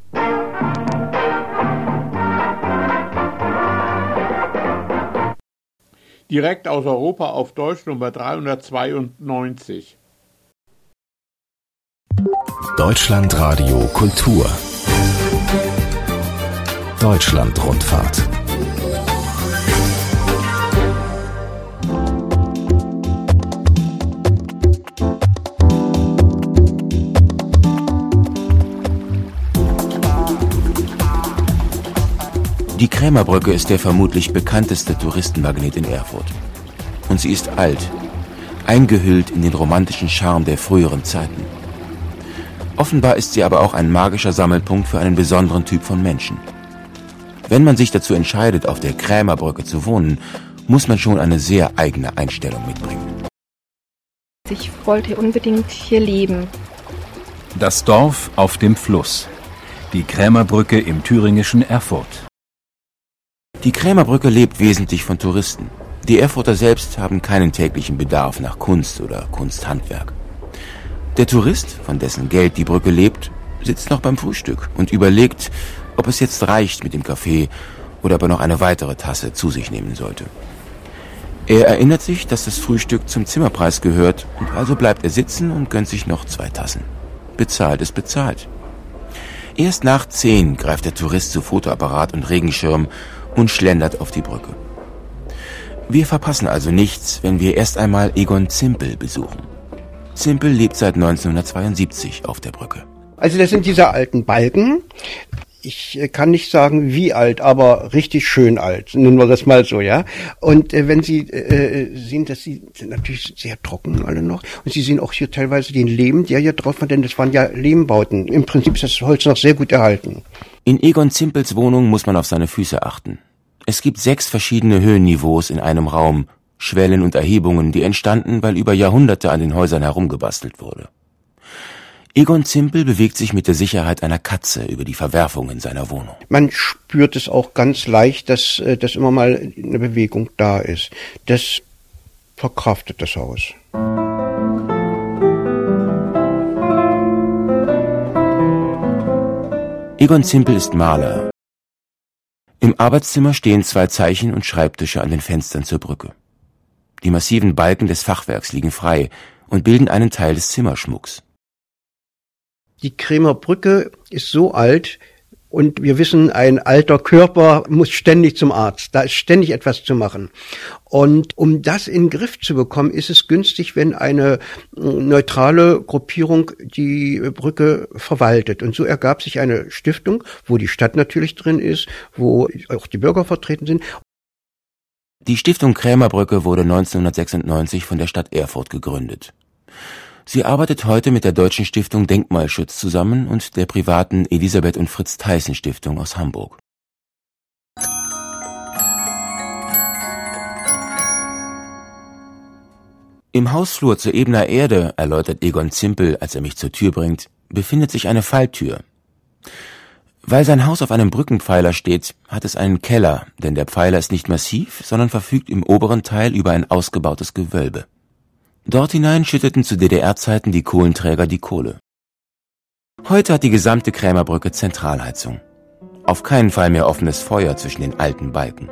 Direkt aus Europa auf Deutsch Nummer 392. Deutschlandradio Kultur. Deutschlandrundfahrt. Die Krämerbrücke ist der vermutlich bekannteste Touristenmagnet in Erfurt. Und sie ist alt, eingehüllt in den romantischen Charme der früheren Zeiten. Offenbar ist sie aber auch ein magischer Sammelpunkt für einen besonderen Typ von Menschen. Wenn man sich dazu entscheidet, auf der Krämerbrücke zu wohnen, muss man schon eine sehr eigene Einstellung mitbringen. Ich wollte unbedingt hier leben. Das Dorf auf dem Fluss. Die Krämerbrücke im thüringischen Erfurt. Die Krämerbrücke lebt wesentlich von Touristen. Die Erfurter selbst haben keinen täglichen Bedarf nach Kunst oder Kunsthandwerk. Der Tourist, von dessen Geld die Brücke lebt, sitzt noch beim Frühstück und überlegt, ob es jetzt reicht mit dem Kaffee oder ob er noch eine weitere Tasse zu sich nehmen sollte. Er erinnert sich, dass das Frühstück zum Zimmerpreis gehört und also bleibt er sitzen und gönnt sich noch 2 Tassen. Bezahlt ist bezahlt. Erst nach 10 greift der Tourist zu Fotoapparat und Regenschirm und schlendert auf die Brücke. Wir verpassen also nichts, wenn wir erst einmal Egon Zimpel besuchen. Zimpel lebt seit 1972 auf der Brücke. Also das sind diese alten Balken. Ich kann nicht sagen, wie alt, aber richtig schön alt. Nennen wir das mal so, ja. Und wenn Sie sehen, dass sie sind natürlich sehr trocken alle noch. Und Sie sehen auch hier teilweise den Lehm, der hier drauf war, denn das waren ja Lehmbauten. Im Prinzip ist das Holz noch sehr gut erhalten. In Egon Zimpels Wohnung muss man auf seine Füße achten. Es gibt 6 verschiedene Höhenniveaus in einem Raum, Schwellen und Erhebungen, die entstanden, weil über Jahrhunderte an den Häusern herumgebastelt wurde. Egon Zimpel bewegt sich mit der Sicherheit einer Katze über die Verwerfungen seiner Wohnung. Man spürt es auch ganz leicht, dass immer mal eine Bewegung da ist. Das verkraftet das Haus. Egon Zimpel ist Maler. Im Arbeitszimmer stehen 2 Zeichen- und Schreibtische an den Fenstern zur Brücke. Die massiven Balken des Fachwerks liegen frei und bilden einen Teil des Zimmerschmucks. Die Krämerbrücke ist so alt und wir wissen, ein alter Körper muss ständig zum Arzt. Da ist ständig etwas zu machen. Und um das in den Griff zu bekommen, ist es günstig, wenn eine neutrale Gruppierung die Brücke verwaltet. Und so ergab sich eine Stiftung, wo die Stadt natürlich drin ist, wo auch die Bürger vertreten sind. Die Stiftung Krämerbrücke wurde 1996 von der Stadt Erfurt gegründet. Sie arbeitet heute mit der Deutschen Stiftung Denkmalschutz zusammen und der privaten Elisabeth und Fritz Theissen Stiftung aus Hamburg. Im Hausflur zur Ebener Erde, erläutert Egon Zimpel, als er mich zur Tür bringt, befindet sich eine Falltür. Weil sein Haus auf einem Brückenpfeiler steht, hat es einen Keller, denn der Pfeiler ist nicht massiv, sondern verfügt im oberen Teil über ein ausgebautes Gewölbe. Dort hinein schütteten zu DDR-Zeiten die Kohlenträger die Kohle. Heute hat die gesamte Krämerbrücke Zentralheizung. Auf keinen Fall mehr offenes Feuer zwischen den alten Balken.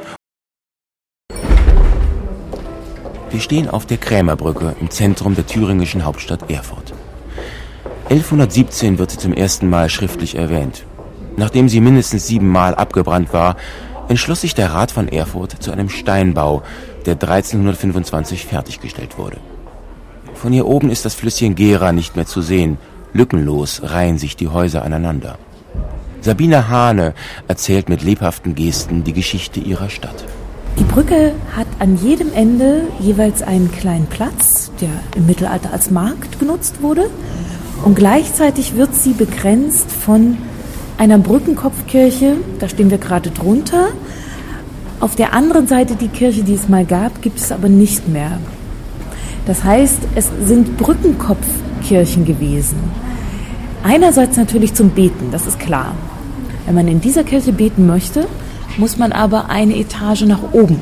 Wir stehen auf der Krämerbrücke im Zentrum der thüringischen Hauptstadt Erfurt. 1117 wird sie zum ersten Mal schriftlich erwähnt. Nachdem sie mindestens 7 Mal abgebrannt war, entschloss sich der Rat von Erfurt zu einem Steinbau, der 1325 fertiggestellt wurde. Von hier oben ist das Flüsschen Gera nicht mehr zu sehen. Lückenlos reihen sich die Häuser aneinander. Sabine Hahne erzählt mit lebhaften Gesten die Geschichte ihrer Stadt. Die Brücke hat an jedem Ende jeweils einen kleinen Platz, der im Mittelalter als Markt genutzt wurde. Und gleichzeitig wird sie begrenzt von einer Brückenkopfkirche, da stehen wir gerade drunter. Auf der anderen Seite die Kirche, die es mal gab, gibt es aber nicht mehr. Das heißt, es sind Brückenkopfkirchen gewesen. Einerseits natürlich zum Beten, das ist klar. Wenn man in dieser Kirche beten möchte, muss man aber eine Etage nach oben.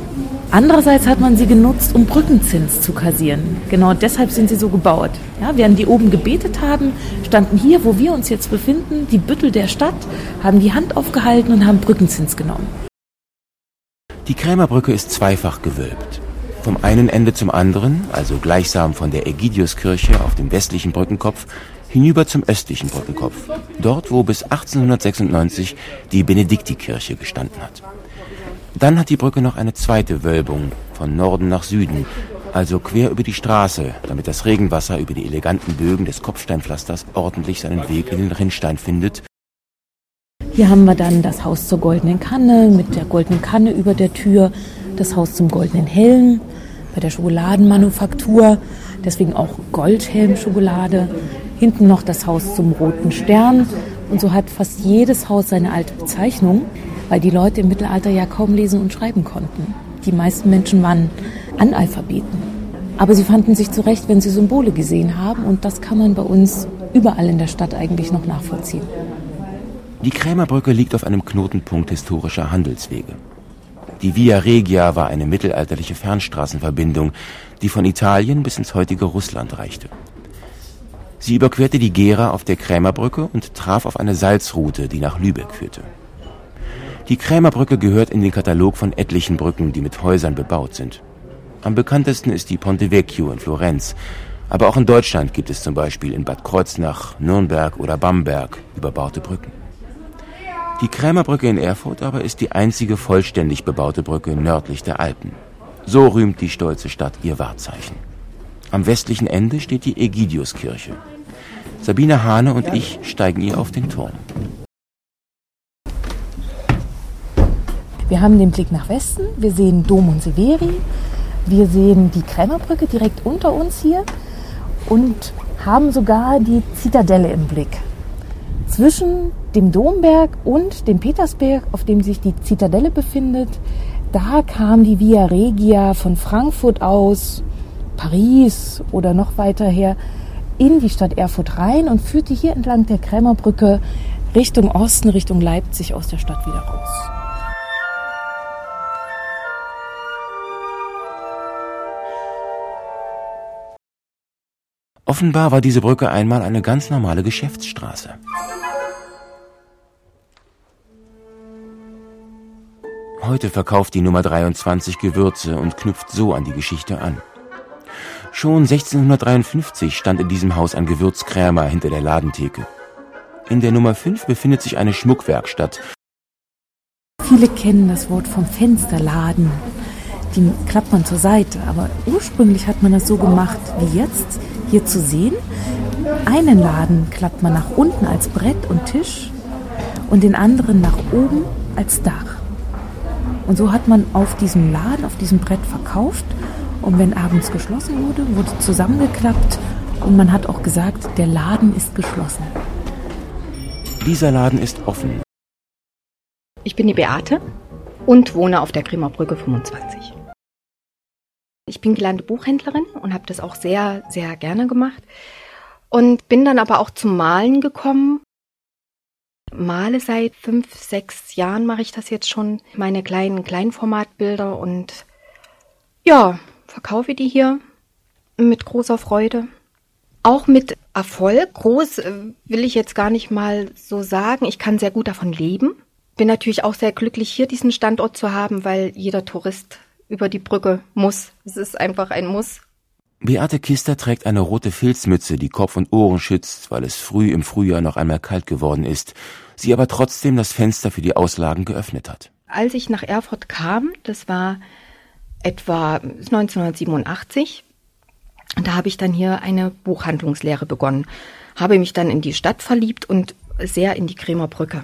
Andererseits hat man sie genutzt, um Brückenzins zu kassieren. Genau deshalb sind sie so gebaut. Ja, während die oben gebetet haben, standen hier, wo wir uns jetzt befinden, die Büttel der Stadt, haben die Hand aufgehalten und haben Brückenzins genommen. Die Krämerbrücke ist zweifach gewölbt. Vom einen Ende zum anderen, also gleichsam von der Ägidiuskirche auf dem westlichen Brückenkopf, hinüber zum östlichen Brückenkopf, dort wo bis 1896 die Benediktikirche gestanden hat. Dann hat die Brücke noch eine zweite Wölbung, von Norden nach Süden, also quer über die Straße, damit das Regenwasser über die eleganten Bögen des Kopfsteinpflasters ordentlich seinen Weg in den Rinnstein findet. Hier haben wir dann das Haus zur Goldenen Kanne mit der Goldenen Kanne über der Tür, das Haus zum Goldenen Helm, bei der Schokoladenmanufaktur, deswegen auch Goldhelm-Schokolade. Hinten noch das Haus zum Roten Stern. Und so hat fast jedes Haus seine alte Bezeichnung, weil die Leute im Mittelalter ja kaum lesen und schreiben konnten. Die meisten Menschen waren Analphabeten. Aber sie fanden sich zurecht, wenn sie Symbole gesehen haben. Und das kann man bei uns überall in der Stadt eigentlich noch nachvollziehen. Die Krämerbrücke liegt auf einem Knotenpunkt historischer Handelswege. Die Via Regia war eine mittelalterliche Fernstraßenverbindung, die von Italien bis ins heutige Russland reichte. Sie überquerte die Gera auf der Krämerbrücke und traf auf eine Salzroute, die nach Lübeck führte. Die Krämerbrücke gehört in den Katalog von etlichen Brücken, die mit Häusern bebaut sind. Am bekanntesten ist die Ponte Vecchio in Florenz, aber auch in Deutschland gibt es zum Beispiel in Bad Kreuznach, Nürnberg oder Bamberg überbaute Brücken. Die Krämerbrücke in Erfurt aber ist die einzige vollständig bebaute Brücke nördlich der Alpen. So rühmt die stolze Stadt ihr Wahrzeichen. Am westlichen Ende steht die Ägidiuskirche. Sabine Hane und ich steigen ihr auf den Turm. Wir haben den Blick nach Westen, wir sehen Dom und Severi, wir sehen die Krämerbrücke direkt unter uns hier und haben sogar die Zitadelle im Blick. Zwischen dem Domberg und dem Petersberg, auf dem sich die Zitadelle befindet, da kam die Via Regia von Frankfurt aus, Paris oder noch weiter her, in die Stadt Erfurt rein und führte hier entlang der Krämerbrücke Richtung Osten, Richtung Leipzig aus der Stadt wieder raus. Offenbar war diese Brücke einmal eine ganz normale Geschäftsstraße. Heute verkauft die Nummer 23 Gewürze und knüpft so an die Geschichte an. Schon 1653 stand in diesem Haus ein Gewürzkrämer hinter der Ladentheke. In der Nummer 5 befindet sich eine Schmuckwerkstatt. Viele kennen das Wort vom Fensterladen. Die klappt man zur Seite, aber ursprünglich hat man das so gemacht wie jetzt, hier zu sehen. Einen Laden klappt man nach unten als Brett und Tisch und den anderen nach oben als Dach. Und so hat man auf diesem Laden, auf diesem Brett verkauft. Und wenn abends geschlossen wurde, wurde zusammengeklappt. Und man hat auch gesagt, der Laden ist geschlossen. Dieser Laden ist offen. Ich bin die Beate und wohne auf der Krämerbrücke 25. Ich bin gelernte Buchhändlerin und habe das auch sehr, sehr gerne gemacht. Und bin dann aber auch zum Malen gekommen. Male seit 5, 6 Jahren mache ich das jetzt schon, meine kleinen Kleinformatbilder und ja, verkaufe die hier mit großer Freude. Auch mit Erfolg. Groß will ich jetzt gar nicht mal so sagen. Ich kann sehr gut davon leben. Bin natürlich auch sehr glücklich, hier diesen Standort zu haben, weil jeder Tourist über die Brücke muss. Es ist einfach ein Muss. Beate Kister trägt eine rote Filzmütze, die Kopf und Ohren schützt, weil es früh im Frühjahr noch einmal kalt geworden ist. Sie aber trotzdem das Fenster für die Auslagen geöffnet hat. Als ich nach Erfurt kam, das war etwa 1987, da habe ich dann hier eine Buchhandlungslehre begonnen. Habe mich dann in die Stadt verliebt und sehr in die Krämerbrücke.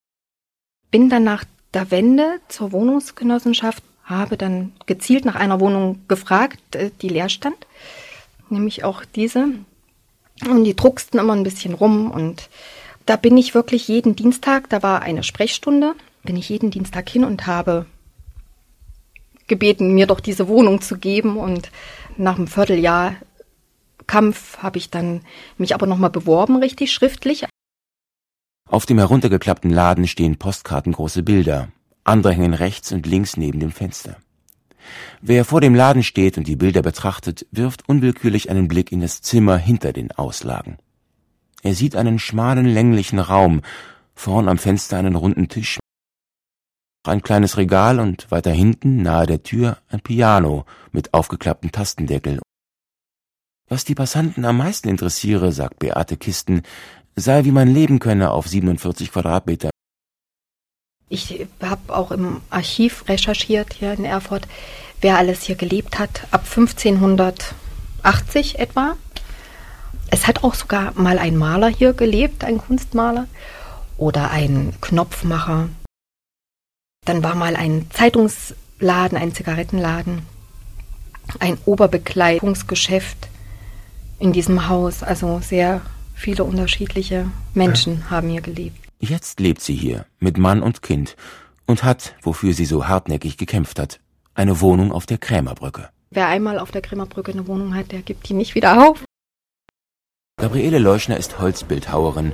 Bin dann nach der Wende zur Wohnungsgenossenschaft, habe dann gezielt nach einer Wohnung gefragt, die leer stand, nämlich auch diese. Und die drucksten immer ein bisschen rum und da bin ich wirklich jeden Dienstag, da war eine Sprechstunde, bin ich jeden Dienstag hin und habe gebeten, mir doch diese Wohnung zu geben. Und nach einem Vierteljahr Kampf habe ich dann mich aber nochmal beworben, richtig schriftlich. Auf dem heruntergeklappten Laden stehen postkartengroße Bilder. Andere hängen rechts und links neben dem Fenster. Wer vor dem Laden steht und die Bilder betrachtet, wirft unwillkürlich einen Blick in das Zimmer hinter den Auslagen. Er sieht einen schmalen, länglichen Raum, vorn am Fenster einen runden Tisch, ein kleines Regal und weiter hinten, nahe der Tür, ein Piano mit aufgeklapptem Tastendeckel. Was die Passanten am meisten interessiere, sagt Beate Kisten, sei, wie man leben könne auf 47 Quadratmeter. Ich habe auch im Archiv recherchiert hier in Erfurt, wer alles hier gelebt hat, ab 1580 etwa. Es hat auch sogar mal ein Maler hier gelebt, ein Kunstmaler oder ein Knopfmacher. Dann war mal ein Zeitungsladen, ein Zigarettenladen, ein Oberbekleidungsgeschäft in diesem Haus. Also sehr viele unterschiedliche Menschen haben hier gelebt. Jetzt lebt sie hier mit Mann und Kind und hat, wofür sie so hartnäckig gekämpft hat, eine Wohnung auf der Krämerbrücke. Wer einmal auf der Krämerbrücke eine Wohnung hat, der gibt die nicht wieder auf. Gabriele Leuschner ist Holzbildhauerin.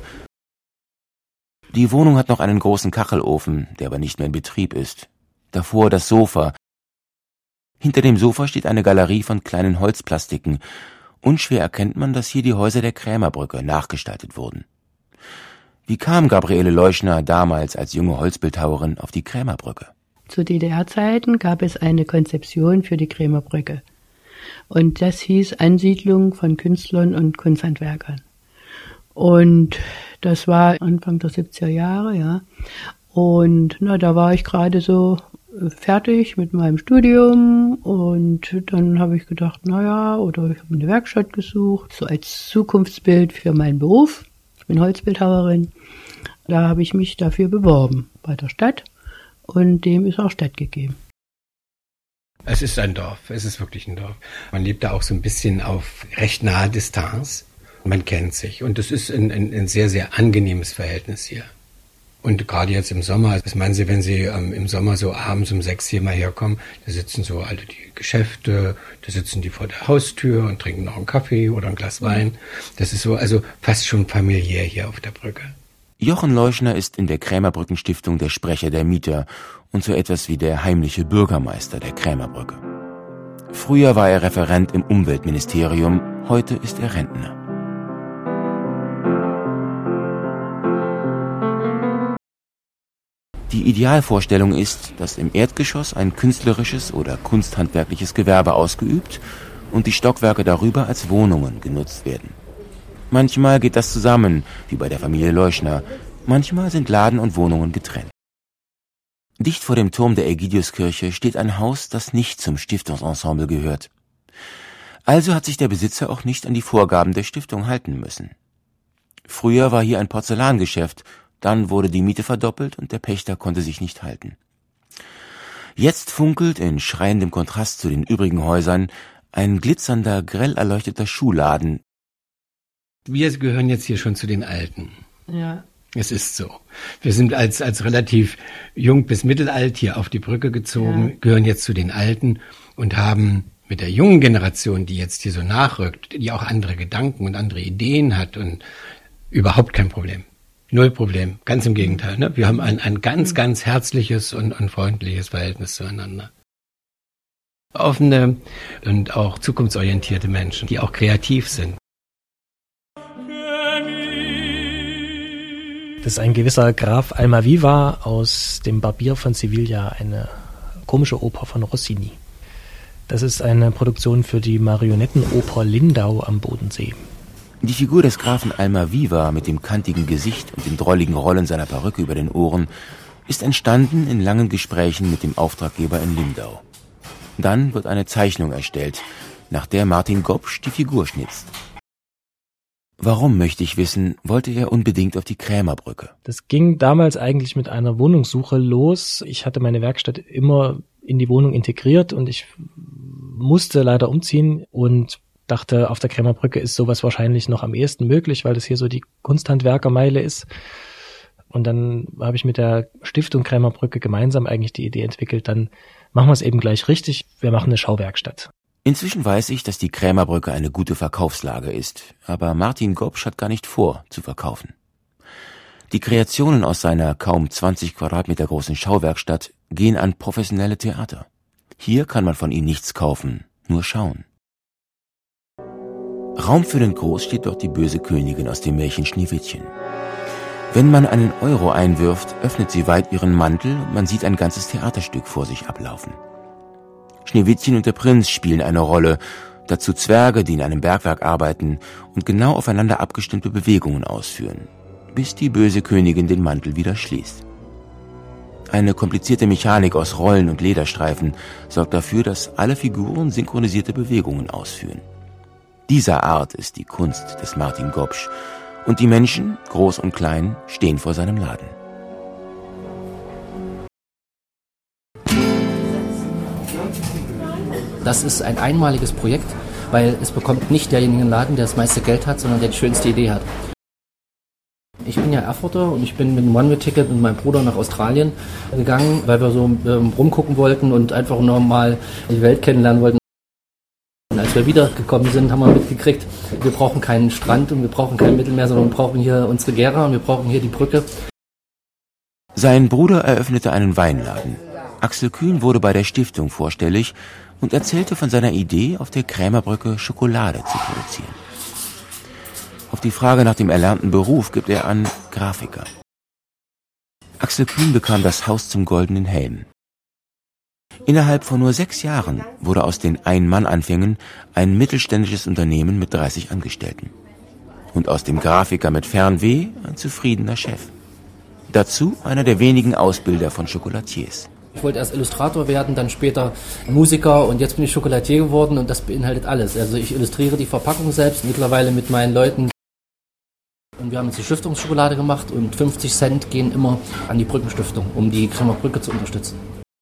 Die Wohnung hat noch einen großen Kachelofen, der aber nicht mehr in Betrieb ist. Davor das Sofa. Hinter dem Sofa steht eine Galerie von kleinen Holzplastiken. Unschwer erkennt man, dass hier die Häuser der Krämerbrücke nachgestaltet wurden. Wie kam Gabriele Leuschner damals als junge Holzbildhauerin auf die Krämerbrücke? Zu DDR-Zeiten gab es eine Konzeption für die Krämerbrücke. Und das hieß Ansiedlung von Künstlern und Kunsthandwerkern. Und das war Anfang der 70er Jahre, ja. Und da war ich gerade so fertig mit meinem Studium und dann habe ich gedacht, ich habe eine Werkstatt gesucht, so als Zukunftsbild für meinen Beruf. Ich bin Holzbildhauerin. Da habe ich mich dafür beworben bei der Stadt und dem ist auch stattgegeben. Es ist ein Dorf, es ist wirklich ein Dorf. Man lebt da auch so ein bisschen auf recht naher Distanz. Man kennt sich und es ist ein sehr, sehr angenehmes Verhältnis hier. Und gerade jetzt im Sommer, was meinen Sie, wenn Sie im Sommer so abends um 6 hier mal herkommen, da sitzen so alle die Geschäfte, da sitzen die vor der Haustür und trinken noch einen Kaffee oder ein Glas Wein. Das ist so, also fast schon familiär hier auf der Brücke. Jochen Leuschner ist in der Krämerbrückenstiftung der Sprecher der Mieter und so etwas wie der heimliche Bürgermeister der Krämerbrücke. Früher war er Referent im Umweltministerium, heute ist er Rentner. Die Idealvorstellung ist, dass im Erdgeschoss ein künstlerisches oder kunsthandwerkliches Gewerbe ausgeübt und die Stockwerke darüber als Wohnungen genutzt werden. Manchmal geht das zusammen, wie bei der Familie Leuschner, manchmal sind Laden und Wohnungen getrennt. Dicht vor dem Turm der Ägidiuskirche steht ein Haus, das nicht zum Stiftungsensemble gehört. Also hat sich der Besitzer auch nicht an die Vorgaben der Stiftung halten müssen. Früher war hier ein Porzellangeschäft, dann wurde die Miete verdoppelt und der Pächter konnte sich nicht halten. Jetzt funkelt in schreiendem Kontrast zu den übrigen Häusern ein glitzernder, grell erleuchteter Schuhladen. Wir gehören jetzt hier schon zu den Alten. Ja. Es ist so. Wir sind als relativ jung bis mittelalt hier auf die Brücke gezogen, gehören jetzt zu den Alten und haben mit der jungen Generation, die jetzt hier so nachrückt, die auch andere Gedanken und andere Ideen hat und überhaupt kein Problem. Null Problem, ganz im Gegenteil. Ne? Wir haben ein ganz, ganz herzliches und freundliches Verhältnis zueinander. Offene und auch zukunftsorientierte Menschen, die auch kreativ sind. Das ist ein gewisser Graf Almaviva aus dem Barbier von Sevilla, eine komische Oper von Rossini. Das ist eine Produktion für die Marionettenoper Lindau am Bodensee. Die Figur des Grafen Almaviva mit dem kantigen Gesicht und den drolligen Rollen seiner Perücke über den Ohren ist entstanden in langen Gesprächen mit dem Auftraggeber in Lindau. Dann wird eine Zeichnung erstellt, nach der Martin Gopsch die Figur schnitzt. Warum, möchte ich wissen, wollte er unbedingt auf die Krämerbrücke? Das ging damals eigentlich mit einer Wohnungssuche los. Ich hatte meine Werkstatt immer in die Wohnung integriert und ich musste leider umziehen und dachte, auf der Krämerbrücke ist sowas wahrscheinlich noch am ehesten möglich, weil das hier so die Kunsthandwerkermeile ist. Und dann habe ich mit der Stiftung Krämerbrücke gemeinsam eigentlich die Idee entwickelt, dann machen wir es eben gleich richtig, wir machen eine Schauwerkstatt. Inzwischen weiß ich, dass die Krämerbrücke eine gute Verkaufslage ist, aber Martin Gopsch hat gar nicht vor, zu verkaufen. Die Kreationen aus seiner kaum 20 Quadratmeter großen Schauwerkstatt gehen an professionelle Theater. Hier kann man von ihnen nichts kaufen, nur schauen. Raumfüllend groß steht dort die böse Königin aus dem Märchen Schneewittchen. Wenn man einen Euro einwirft, öffnet sie weit ihren Mantel und man sieht ein ganzes Theaterstück vor sich ablaufen. Schneewittchen und der Prinz spielen eine Rolle, dazu Zwerge, die in einem Bergwerk arbeiten und genau aufeinander abgestimmte Bewegungen ausführen, bis die böse Königin den Mantel wieder schließt. Eine komplizierte Mechanik aus Rollen und Lederstreifen sorgt dafür, dass alle Figuren synchronisierte Bewegungen ausführen. Dieser Art ist die Kunst des Martin Gobsch, und die Menschen, groß und klein, stehen vor seinem Laden. Das ist ein einmaliges Projekt, weil es bekommt nicht derjenige einen Laden, der das meiste Geld hat, sondern der die schönste Idee hat. Ich bin ja Erfurter und ich bin mit einem One-Way-Ticket mit meinem Bruder nach Australien gegangen, weil wir so rumgucken wollten und einfach noch mal die Welt kennenlernen wollten. Und als wir wiedergekommen sind, haben wir mitgekriegt, wir brauchen keinen Strand und wir brauchen kein Mittelmeer, sondern wir brauchen hier unsere Gera und wir brauchen hier die Brücke. Sein Bruder eröffnete einen Weinladen. Axel Kühn wurde bei der Stiftung vorstellig und erzählte von seiner Idee, auf der Krämerbrücke Schokolade zu produzieren. Auf die Frage nach dem erlernten Beruf gibt er an Grafiker. Axel Kühn bekam das Haus zum Goldenen Helm. Innerhalb von nur 6 Jahren wurde aus den Ein-Mann-Anfängen ein mittelständisches Unternehmen mit 30 Angestellten. Und aus dem Grafiker mit Fernweh ein zufriedener Chef. Dazu einer der wenigen Ausbilder von Chocolatiers. Ich wollte erst Illustrator werden, dann später Musiker und jetzt bin ich Chocolatier geworden und das beinhaltet alles. Also ich illustriere die Verpackung selbst, mittlerweile mit meinen Leuten. Und wir haben jetzt die Stiftungsschokolade gemacht und 50 Cent gehen immer an die Brückenstiftung, um die Krämerbrücke zu unterstützen.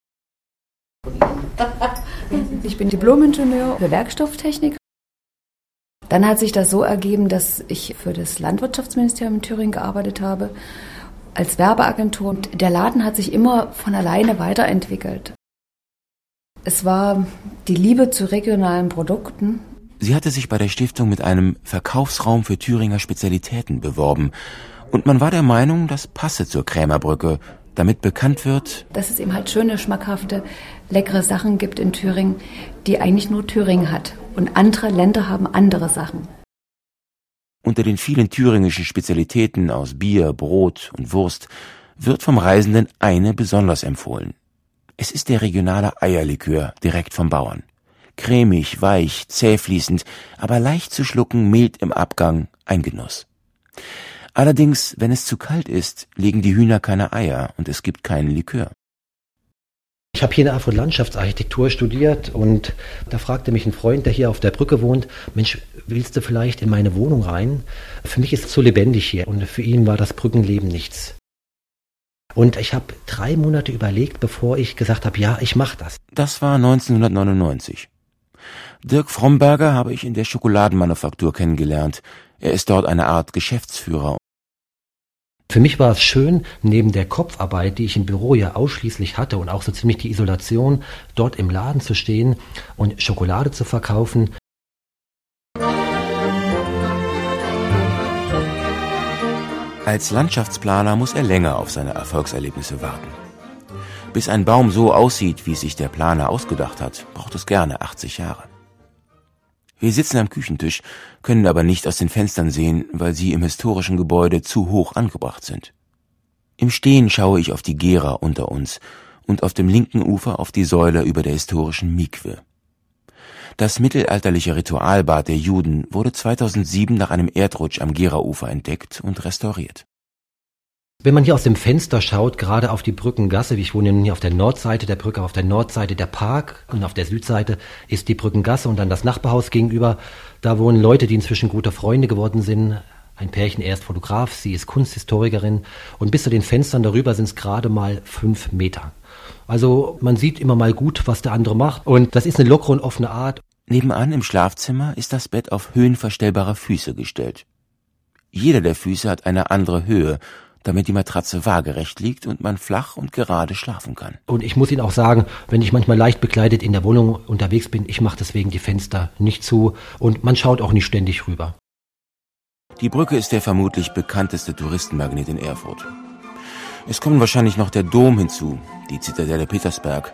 Ich bin Diplom-Ingenieur für Werkstofftechnik. Dann hat sich das so ergeben, dass ich für das Landwirtschaftsministerium in Thüringen gearbeitet habe, als Werbeagentur. Und der Laden hat sich immer von alleine weiterentwickelt. Es war die Liebe zu regionalen Produkten. Sie hatte sich bei der Stiftung mit einem Verkaufsraum für Thüringer Spezialitäten beworben. Und man war der Meinung, das passe zur Krämerbrücke, damit bekannt wird, dass es eben halt schöne, schmackhafte, leckere Sachen gibt in Thüringen, die eigentlich nur Thüringen hat. Und andere Länder haben andere Sachen. Unter den vielen thüringischen Spezialitäten aus Bier, Brot und Wurst wird vom Reisenden eine besonders empfohlen. Es ist der regionale Eierlikör direkt vom Bauern. Cremig, weich, zähfließend, aber leicht zu schlucken, mild im Abgang, ein Genuss. Allerdings, wenn es zu kalt ist, legen die Hühner keine Eier und es gibt keinen Likör. Ich habe hier in Erfurt Landschaftsarchitektur studiert und da fragte mich ein Freund, der hier auf der Brücke wohnt, Mensch, willst du vielleicht in meine Wohnung rein? Für mich ist es so lebendig hier und für ihn war das Brückenleben nichts. Und ich habe 3 Monate überlegt, bevor ich gesagt habe, ja, ich mache das. Das war 1999. Dirk Fromberger habe ich in der Schokoladenmanufaktur kennengelernt. Er ist dort eine Art Geschäftsführer. Für mich war es schön, neben der Kopfarbeit, die ich im Büro ja ausschließlich hatte und auch so ziemlich die Isolation, dort im Laden zu stehen und Schokolade zu verkaufen. Als Landschaftsplaner muss er länger auf seine Erfolgserlebnisse warten. Bis ein Baum so aussieht, wie es sich der Planer ausgedacht hat, braucht es gerne 80 Jahre. Wir sitzen am Küchentisch, können aber nicht aus den Fenstern sehen, weil sie im historischen Gebäude zu hoch angebracht sind. Im Stehen schaue ich auf die Gera unter uns und auf dem linken Ufer auf die Säule über der historischen Mikwe. Das mittelalterliche Ritualbad der Juden wurde 2007 nach einem Erdrutsch am Gera-Ufer entdeckt und restauriert. Wenn man hier aus dem Fenster schaut, gerade auf die Brückengasse, ich wohne hier auf der Nordseite der Brücke, auf der Nordseite der Park und auf der Südseite ist die Brückengasse und dann das Nachbarhaus gegenüber. Da wohnen Leute, die inzwischen gute Freunde geworden sind. Ein Pärchen, er ist Fotograf, sie ist Kunsthistorikerin und bis zu den Fenstern darüber sind es gerade mal 5 Meter. Also man sieht immer mal gut, was der andere macht und das ist eine lockere und offene Art. Nebenan im Schlafzimmer ist das Bett auf höhenverstellbare Füße gestellt. Jeder der Füße hat eine andere Höhe, damit die Matratze waagerecht liegt und man flach und gerade schlafen kann. Und ich muss Ihnen auch sagen, wenn ich manchmal leicht bekleidet in der Wohnung unterwegs bin, ich mache deswegen die Fenster nicht zu und man schaut auch nicht ständig rüber. Die Brücke ist der vermutlich bekannteste Touristenmagnet in Erfurt. Es kommen wahrscheinlich noch der Dom hinzu, die Zitadelle Petersberg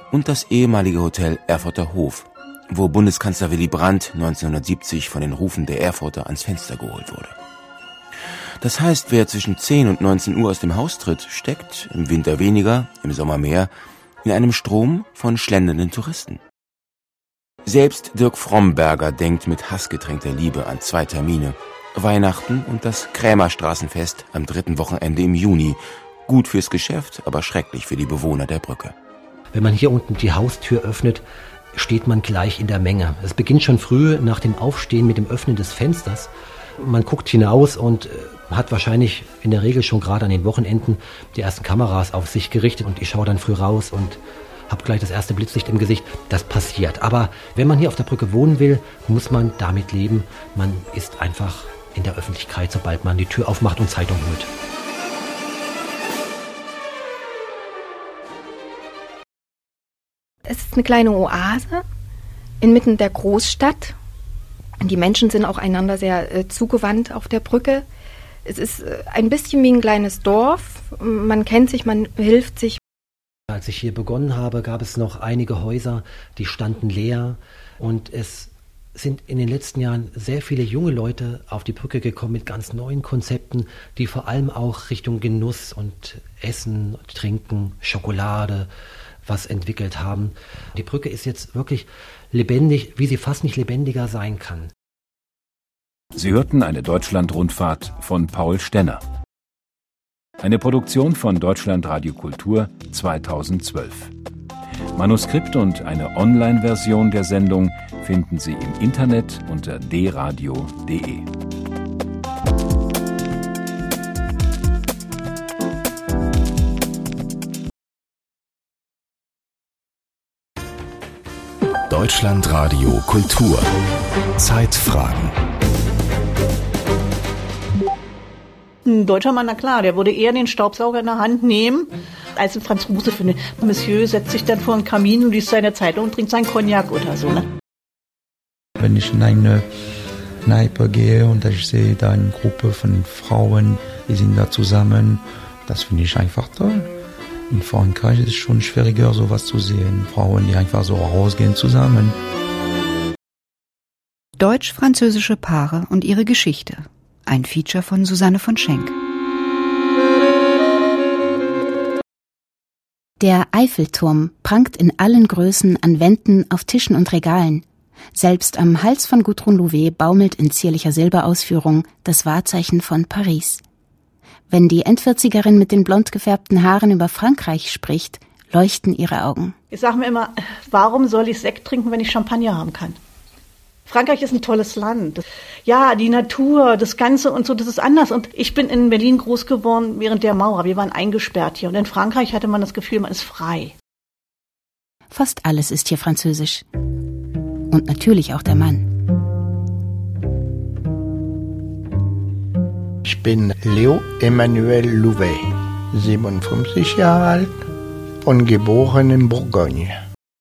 und das ehemalige Hotel Erfurter Hof, wo Bundeskanzler Willy Brandt 1970 von den Rufen der Erfurter ans Fenster geholt wurde. Das heißt, wer zwischen 10 und 19 Uhr aus dem Haus tritt, steckt, im Winter weniger, im Sommer mehr, in einem Strom von schlendernden Touristen. Selbst Dirk Fromberger denkt mit hassgetränkter Liebe an 2 Termine: Weihnachten und das Krämerstraßenfest am 3. Wochenende im Juni. Gut fürs Geschäft, aber schrecklich für die Bewohner der Brücke. Wenn man hier unten die Haustür öffnet, steht man gleich in der Menge. Es beginnt schon früh nach dem Aufstehen mit dem Öffnen des Fensters. Man guckt hinaus und hat wahrscheinlich in der Regel schon gerade an den Wochenenden die ersten Kameras auf sich gerichtet und ich schaue dann früh raus und habe gleich das erste Blitzlicht im Gesicht. Das passiert. Aber wenn man hier auf der Brücke wohnen will, muss man damit leben. Man ist einfach in der Öffentlichkeit, sobald man die Tür aufmacht und Zeitung holt. Es ist eine kleine Oase inmitten der Großstadt. Die Menschen sind auch einander sehr zugewandt auf der Brücke. Es ist ein bisschen wie ein kleines Dorf. Man kennt sich, man hilft sich. Als ich hier begonnen habe, gab es noch einige Häuser, die standen leer. Und es sind in den letzten Jahren sehr viele junge Leute auf die Brücke gekommen mit ganz neuen Konzepten, die vor allem auch Richtung Genuss und Essen, Trinken, Schokolade was entwickelt haben. Die Brücke ist jetzt wirklich lebendig, wie sie fast nicht lebendiger sein kann. Sie hörten eine Deutschland-Rundfahrt von Paul Stenner. Eine Produktion von Deutschlandradio Kultur 2012. Manuskript und eine Online-Version der Sendung finden Sie im Internet unter dradio.de. Deutschlandradio Kultur. Zeitfragen. Ein deutscher Mann, na klar, der würde eher den Staubsauger in der Hand nehmen, als ein Franzose. Für Monsieur setzt sich dann vor den Kamin und liest seine Zeitung und trinkt seinen Cognac oder so. Ne? Wenn ich in eine Kneipe gehe und ich sehe da eine Gruppe von Frauen, die sind da zusammen, das finde ich einfach toll. In Frankreich ist es schon schwieriger, sowas zu sehen. Frauen, die einfach so rausgehen zusammen. Deutsch-französische Paare und ihre Geschichte. Ein Feature von Susanne von Schenk. Der Eiffelturm prangt in allen Größen an Wänden, auf Tischen und Regalen. Selbst am Hals von Gudrun Louvet baumelt in zierlicher Silberausführung das Wahrzeichen von Paris. Wenn die Endvierzigerin mit den blond gefärbten Haaren über Frankreich spricht, leuchten ihre Augen. Ich sage mir immer, warum soll ich Sekt trinken, wenn ich Champagner haben kann? Frankreich ist ein tolles Land. Ja, die Natur, das Ganze und so, das ist anders. Und ich bin in Berlin groß geworden während der Mauer. Wir waren eingesperrt hier. Und in Frankreich hatte man das Gefühl, man ist frei. Fast alles ist hier französisch. Und natürlich auch der Mann. Ich bin Leo Emmanuel Louvet, 57 Jahre alt und geboren in Bourgogne.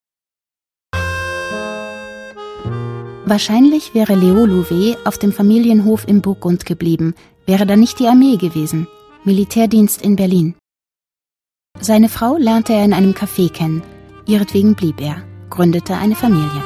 Wahrscheinlich wäre Leo Louvet auf dem Familienhof im Burgund geblieben, wäre da nicht die Armee gewesen, Militärdienst in Berlin. Seine Frau lernte er in einem Café kennen, ihretwegen blieb er, gründete eine Familie.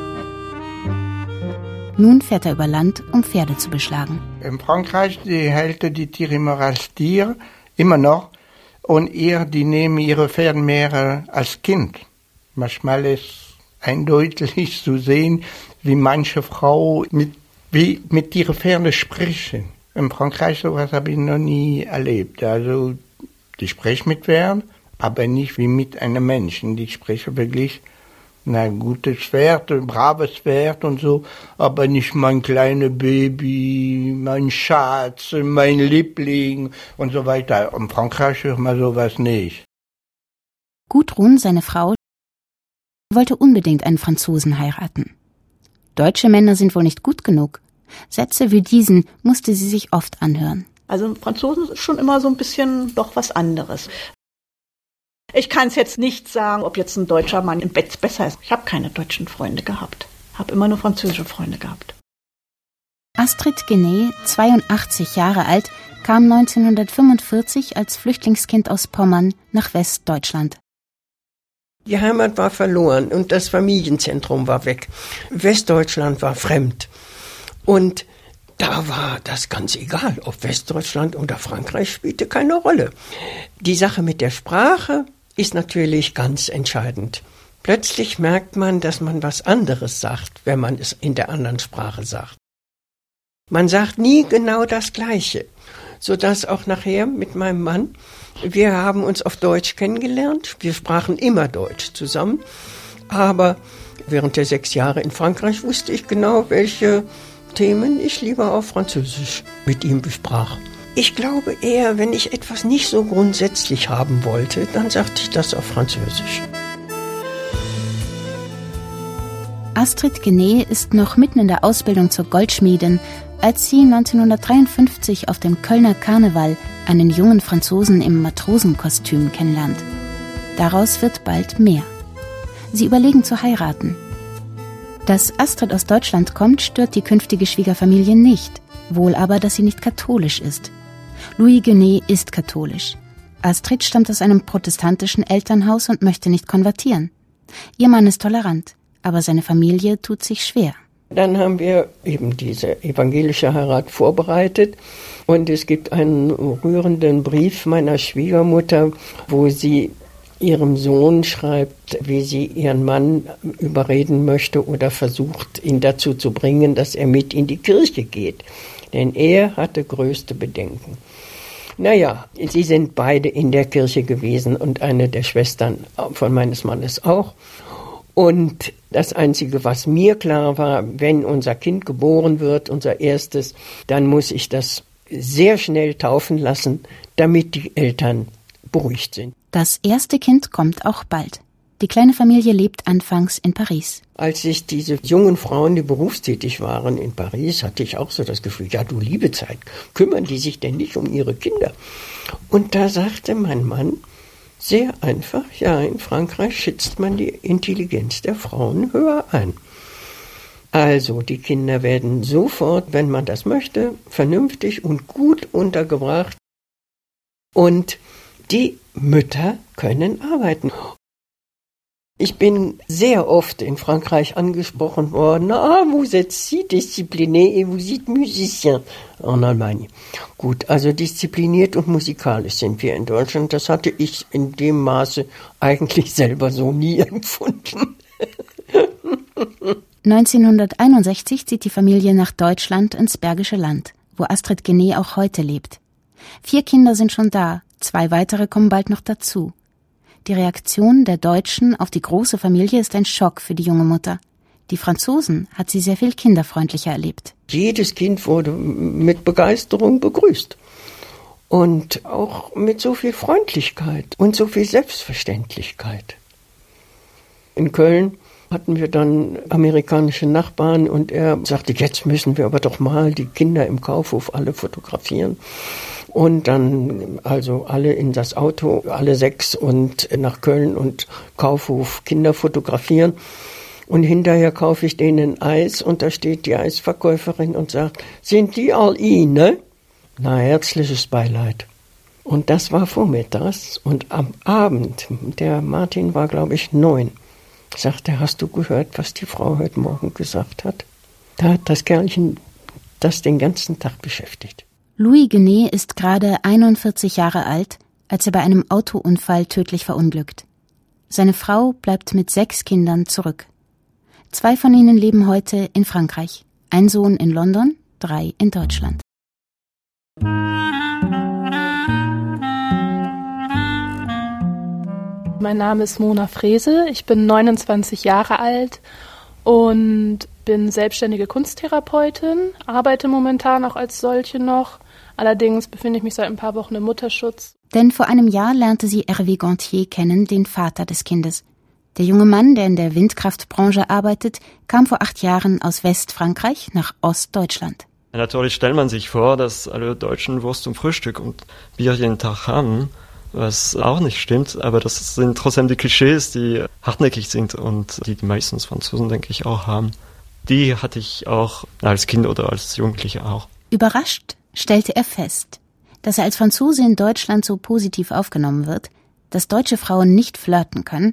Nun fährt er über Land, um Pferde zu beschlagen. In Frankreich, die halten die Tiere immer als Tier, immer noch. Und die nehmen ihre Pferde mehr als Kind. Manchmal ist eindeutig zu sehen, wie manche Frau mit ihren Pferden sprechen. In Frankreich sowas habe ich noch nie erlebt. Also, die sprechen mit Pferden, aber nicht wie mit einem Menschen. Die sprechen wirklich ein gutes Pferd, ein braves Pferd und so, aber nicht mein kleines Baby, mein Schatz, mein Liebling und so weiter. In Frankreich hört man sowas nicht. Gudrun, seine Frau, wollte unbedingt einen Franzosen heiraten. Deutsche Männer sind wohl nicht gut genug. Sätze wie diesen musste sie sich oft anhören. Also Franzosen ist schon immer so ein bisschen doch was anderes. Ich kann es jetzt nicht sagen, ob jetzt ein deutscher Mann im Bett besser ist. Ich habe keine deutschen Freunde gehabt. Habe immer nur französische Freunde gehabt. Astrid Genet, 82 Jahre alt, kam 1945 als Flüchtlingskind aus Pommern nach Westdeutschland. Die Heimat war verloren und das Familienzentrum war weg. Westdeutschland war fremd. Und da war das ganz egal, ob Westdeutschland oder Frankreich spielte keine Rolle. Die Sache mit der Sprache ist natürlich ganz entscheidend. Plötzlich merkt man, dass man was anderes sagt, wenn man es in der anderen Sprache sagt. Man sagt nie genau das Gleiche, sodass auch nachher mit meinem Mann, wir haben uns auf Deutsch kennengelernt, wir sprachen immer Deutsch zusammen, aber während der 6 Jahre in Frankreich wusste ich genau, welche Themen ich lieber auf Französisch mit ihm besprach. Ich glaube eher, wenn ich etwas nicht so grundsätzlich haben wollte, dann sagte ich das auf Französisch. Astrid Genee ist noch mitten in der Ausbildung zur Goldschmiedin, als sie 1953 auf dem Kölner Karneval einen jungen Franzosen im Matrosenkostüm kennenlernt. Daraus wird bald mehr. Sie überlegen zu heiraten. Dass Astrid aus Deutschland kommt, stört die künftige Schwiegerfamilie nicht, wohl aber, dass sie nicht katholisch ist. Louis Genee ist katholisch. Astrid stammt aus einem protestantischen Elternhaus und möchte nicht konvertieren. Ihr Mann ist tolerant, aber seine Familie tut sich schwer. Dann haben wir eben diese evangelische Heirat vorbereitet und es gibt einen rührenden Brief meiner Schwiegermutter, wo sie ihrem Sohn schreibt, wie sie ihren Mann überreden möchte oder versucht, ihn dazu zu bringen, dass er mit in die Kirche geht. Denn er hatte größte Bedenken. Naja, sie sind beide in der Kirche gewesen und eine der Schwestern von meines Mannes auch. Und das Einzige, was mir klar war, wenn unser Kind geboren wird, unser erstes, dann muss ich das sehr schnell taufen lassen, damit die Eltern beruhigt sind. Das erste Kind kommt auch bald. Die kleine Familie lebt anfangs in Paris. Als ich diese jungen Frauen, die berufstätig waren in Paris, hatte ich auch so das Gefühl, ja du liebe Zeit, kümmern die sich denn nicht um ihre Kinder? Und da sagte mein Mann, sehr einfach, ja, in Frankreich schätzt man die Intelligenz der Frauen höher ein. Also, die Kinder werden sofort, wenn man das möchte, vernünftig und gut untergebracht. Und die Mütter können arbeiten. Ich bin sehr oft in Frankreich angesprochen worden, vous êtes si discipliné et vous êtes musicien en Allemagne. Gut, also diszipliniert und musikalisch sind wir in Deutschland. Das hatte ich in dem Maße eigentlich selber so nie empfunden. 1961 zieht die Familie nach Deutschland ins Bergische Land, wo Astrid Genee auch heute lebt. 4 Kinder sind schon da, 2 weitere kommen bald noch dazu. Die Reaktion der Deutschen auf die große Familie ist ein Schock für die junge Mutter. Die Franzosen hat sie sehr viel kinderfreundlicher erlebt. Jedes Kind wurde mit Begeisterung begrüßt. Und auch mit so viel Freundlichkeit und so viel Selbstverständlichkeit. In Köln hatten wir dann amerikanische Nachbarn und er sagte, jetzt müssen wir aber doch mal die Kinder im Kaufhof alle fotografieren. Und dann also alle in das Auto, alle 6 und nach Köln und Kaufhof Kinder fotografieren. Und hinterher kaufe ich denen Eis und da steht die Eisverkäuferin und sagt, sind die all Ihnen? Na, herzliches Beileid. Und das war vormittags und am Abend, der Martin war glaube ich 9, sagte, hast du gehört, was die Frau heute Morgen gesagt hat? Da hat das Kerlchen das den ganzen Tag beschäftigt. Louis Genee ist gerade 41 Jahre alt, als er bei einem Autounfall tödlich verunglückt. Seine Frau bleibt mit 6 Kindern zurück. 2 von ihnen leben heute in Frankreich. Ein Sohn in London, 3 in Deutschland. Mein Name ist Mona Frese, ich bin 29 Jahre alt und bin selbstständige Kunsttherapeutin, arbeite momentan auch als solche noch. Allerdings befinde ich mich seit ein paar Wochen im Mutterschutz. Denn vor einem Jahr lernte sie Hervé Gontier kennen, den Vater des Kindes. Der junge Mann, der in der Windkraftbranche arbeitet, kam vor 8 Jahren aus Westfrankreich nach Ostdeutschland. Natürlich stellt man sich vor, dass alle Deutschen Wurst zum Frühstück und Bier jeden Tag haben, was auch nicht stimmt, aber das sind trotzdem die Klischees, die hartnäckig sind und die meistens Franzosen, denke ich, auch haben. Die hatte ich auch als Kind oder als Jugendlicher auch. Überrascht stellte er fest, dass er als Franzose in Deutschland so positiv aufgenommen wird, dass deutsche Frauen nicht flirten können,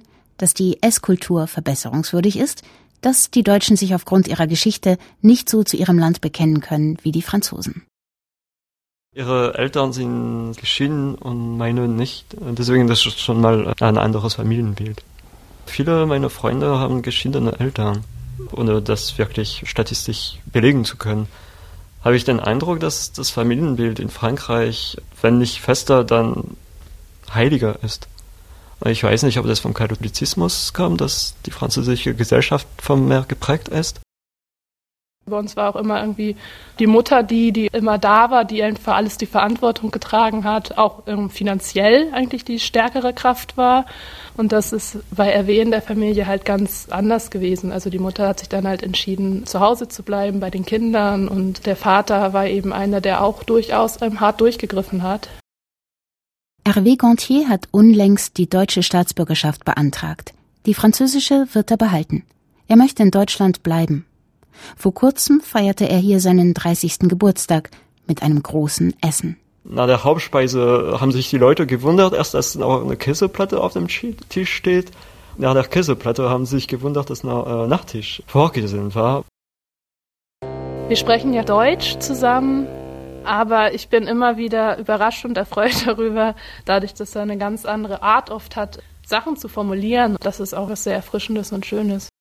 dass die Esskultur verbesserungswürdig ist, dass die Deutschen sich aufgrund ihrer Geschichte nicht so zu ihrem Land bekennen können wie die Franzosen. Ihre Eltern sind geschieden und meine nicht. Deswegen das ist schon mal ein anderes Familienbild. Viele meiner Freunde haben geschiedene Eltern. Ohne das wirklich statistisch belegen zu können, habe ich den Eindruck, dass das Familienbild in Frankreich, wenn nicht fester, dann heiliger ist. Ich weiß nicht, ob das vom Katholizismus kam, dass die französische Gesellschaft vom mehr geprägt ist. Bei uns war auch immer irgendwie die Mutter, die immer da war, die für alles die Verantwortung getragen hat, auch finanziell eigentlich die stärkere Kraft war. Und das ist bei RW in der Familie halt ganz anders gewesen. Also die Mutter hat sich dann halt entschieden, zu Hause zu bleiben bei den Kindern. Und der Vater war eben einer, der auch durchaus hart durchgegriffen hat. Hervé Gontier hat unlängst die deutsche Staatsbürgerschaft beantragt. Die französische wird er behalten. Er möchte in Deutschland bleiben. Vor kurzem feierte er hier seinen 30. Geburtstag mit einem großen Essen. Nach der Hauptspeise haben sich die Leute gewundert, erst dass noch eine Käseplatte auf dem Tisch steht. Nach der Käseplatte haben sie sich gewundert, dass ein Nachtisch vorgesehen war. Wir sprechen ja Deutsch zusammen, aber ich bin immer wieder überrascht und erfreut darüber, dadurch, dass er eine ganz andere Art oft hat, Sachen zu formulieren. Das ist auch was sehr Erfrischendes und Schönes.